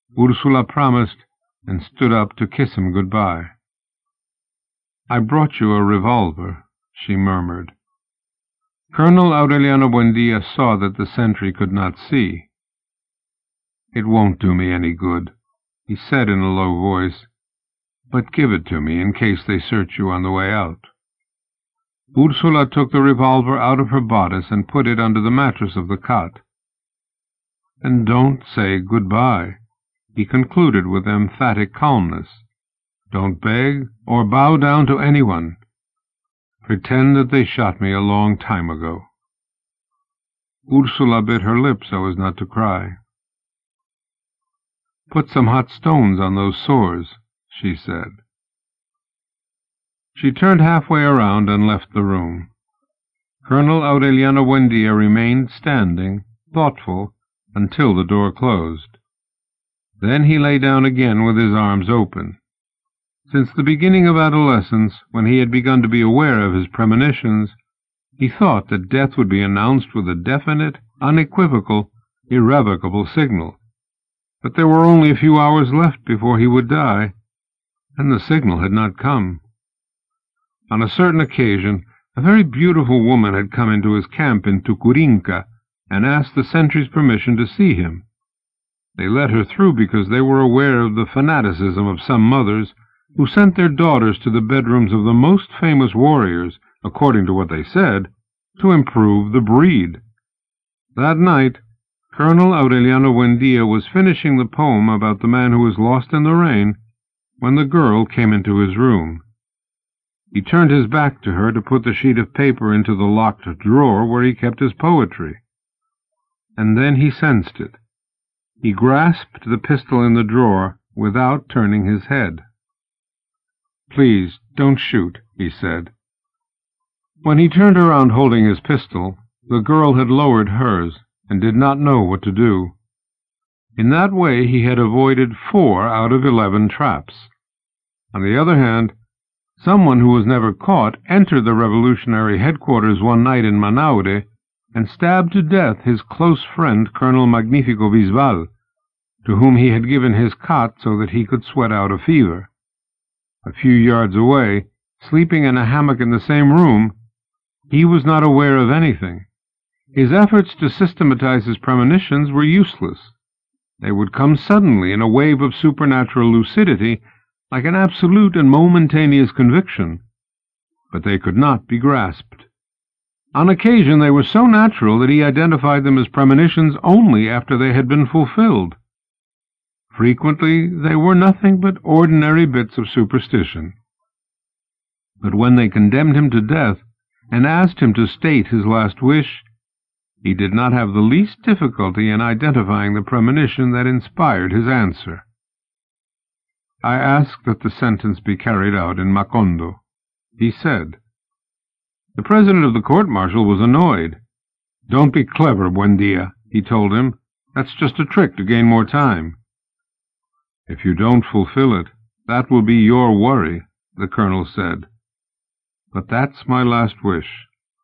Ursula promised and stood up to kiss him good-bye. "I brought you a revolver," she murmured. Colonel Aureliano Buendia saw that the sentry could not see. "It won't do me any good," he said in a low voice, "but give it to me in case they search you on the way out." Ursula took the revolver out of her bodice and put it under the mattress of the cot. "And don't say good-bye," he concluded with emphatic calmness. "Don't beg or bow down to anyone. Pretend that they shot me a long time ago." Ursula bit her lip so as not to cry. "Put some hot stones on those sores," she said. She turned halfway around and left the room. Colonel Aureliano Buendia remained standing, thoughtful, until the door closed. Then he lay down again with his arms open. Since the beginning of adolescence, when he had begun to be aware of his premonitions, he thought that death would be announced with a definite, unequivocal, irrevocable signal. But there were only a few hours left before he would die, and the signal had not come. On a certain occasion, a very beautiful woman had come into his camp in Tucurinca and asked the sentry's permission to see him. They let her through because they were aware of the fanaticism of some mothers who sent their daughters to the bedrooms of the most famous warriors, according to what they said, to improve the breed. That night, Colonel Aureliano Buendia was finishing the poem about the man who was lost in the rain when the girl came into his room. He turned his back to her to put the sheet of paper into the locked drawer where he kept his poetry. And then he sensed it. He grasped the pistol in the drawer without turning his head. "Please, don't shoot," he said. When he turned around holding his pistol, the girl had lowered hers and did not know what to do. In that way he had avoided 4 out of 11 traps. On the other hand, someone who was never caught entered the revolutionary headquarters one night in Manaure and stabbed to death his close friend Colonel Magnifico Bisbal, to whom he had given his cot so that he could sweat out a fever. A few yards away, sleeping in a hammock in the same room, he was not aware of anything. His efforts to systematize his premonitions were useless. They would come suddenly in a wave of supernatural lucidity, like an absolute and momentaneous conviction, but they could not be grasped. On occasion they were so natural that he identified them as premonitions only after they had been fulfilled. Frequently they were nothing but ordinary bits of superstition. But when they condemned him to death and asked him to state his last wish, he did not have the least difficulty in identifying the premonition that inspired his answer. "I ask that the sentence be carried out in Macondo," he said. The president of the court-martial was annoyed. "Don't be clever, Buendia," he told him. "That's just a trick to gain more time." "If you don't fulfill it, that will be your worry," the colonel said. "But that's my last wish."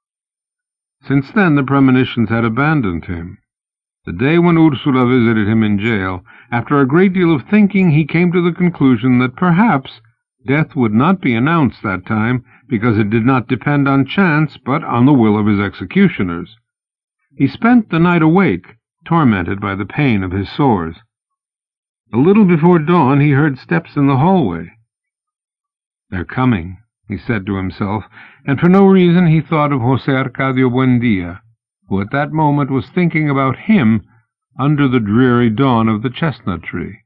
Since then the premonitions had abandoned him. The day when Ursula visited him in jail, after a great deal of thinking, he came to the conclusion that perhaps death would not be announced that time, because it did not depend on chance, but on the will of his executioners. He spent the night awake, tormented by the pain of his sores. A little before dawn he heard steps in the hallway. "They're coming," he said to himself, and for no reason he thought of José Arcadio Buendia, who at that moment was thinking about him under the dreary dawn of the chestnut tree.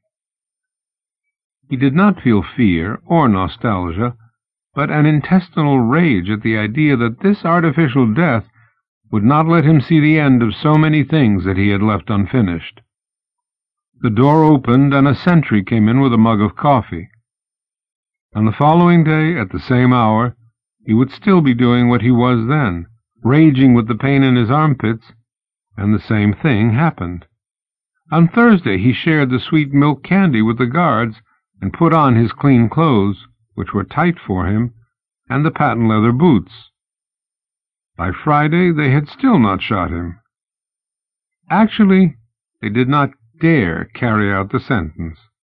He did not feel fear or nostalgia, but an intestinal rage at the idea that this artificial death would not let him see the end of so many things that he had left unfinished. The door opened, and a sentry came in with a mug of coffee. On the following day, at the same hour, he would still be doing what he was then, raging with the pain in his armpits, and the same thing happened. On Thursday he shared the sweet milk candy with the guards and put on his clean clothes, which were tight for him, and the patent leather boots. By Friday they had still not shot him. Actually, they did not dare carry out the sentence.